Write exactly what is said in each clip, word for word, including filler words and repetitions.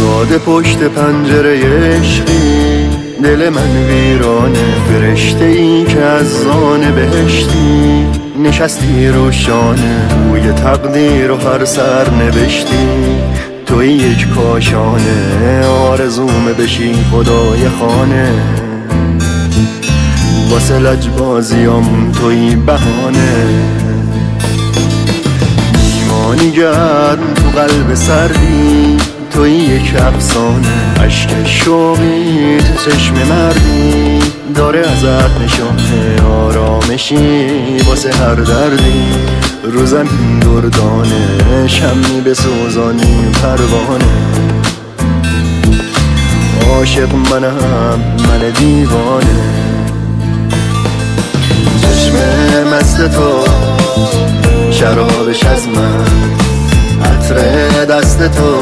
زاده پشت پنجره عشقی، دل من ویرانه. فرشته ای که از زان بهشتی، نشستی روشانه. روی تقدیر و هر سر نوشتی، توی یک کاشانه. آرزوم بشی خدای خانه، واسه لجبازیام توی بهانه. میمانی گرد تو قلب سردی، توی یک افسانه. عشق شوقی تو چشم مردی، داره ازت نشانه. آرامشی واسه هر دردی، رو زمین دردانه. شمی به سوزانی پروانه. عاشق منم من دیوانه. چشم مست تو شرابش از من، عطر دست تو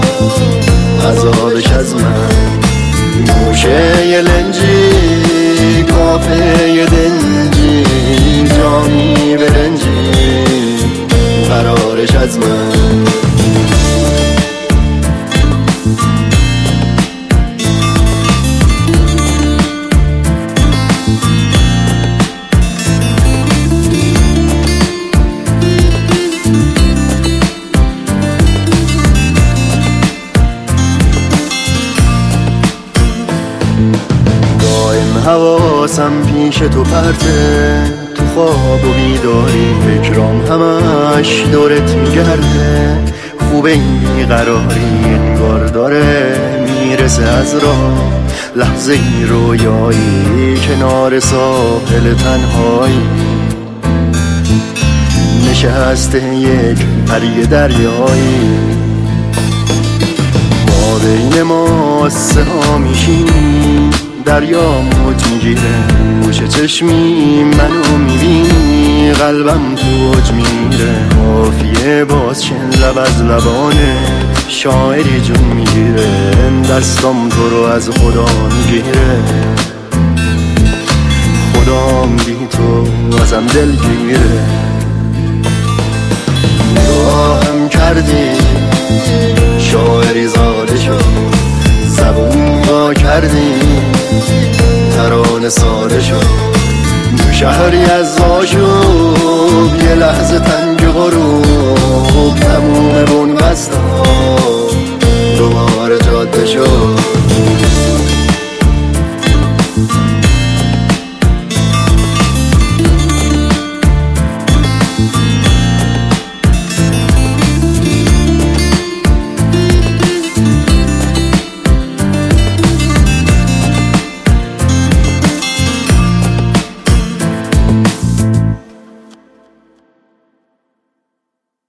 عذابش از من. گوشه ی لنجی کافه ی دنجی، جامی برنجی قرارش از من. حواسم پیش تو پرته، تو خواب و بیداری. فکرام همش دورت میگرده، خوب این بیقراری. انگار داره میرسه از راه لحظه ای رویایی، کنار ساحل تنهایی. نشسته یک پری دریایی، ما بین ما سه ها میشیم. دریا موج میگیره، گوشه چشمی منو میبینی. قلبم تو اوج میره، قافیه باز چند لب از لبانه. شاعری جون میگیره، دستم تو رو از خدا میگیره. خدام بی تو ازم دلگیره. نگاهم کردی شاعری زاده شد، زبون با کردی ترانه ساده شد. تو شهری از آشوب یه لحظه تنگ غروب، تموم بون بستا دوباره جاده شد.